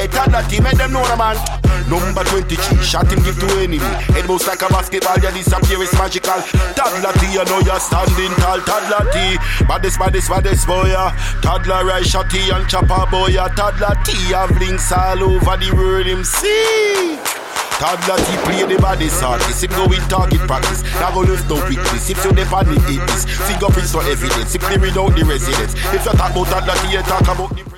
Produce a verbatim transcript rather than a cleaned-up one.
Hey, Toddler T, make them know the man. Number twenty-three, shot him give to enemy. Head moves like a basketball, yeah, disappear is magical. Toddler T, you know you're standing tall. Toddler T, baddest, baddest, baddest boy, yeah. Toddler Rai, Shotty and Chopper boy, yeah. Toddler T, have links all over the world, him see. Toddler T play the body artist. Him go with target practice. Now go lose no weakness. If you never need this, fingerprints for evidence. If they read out the residence. If you talk about Toddler T, you talk about the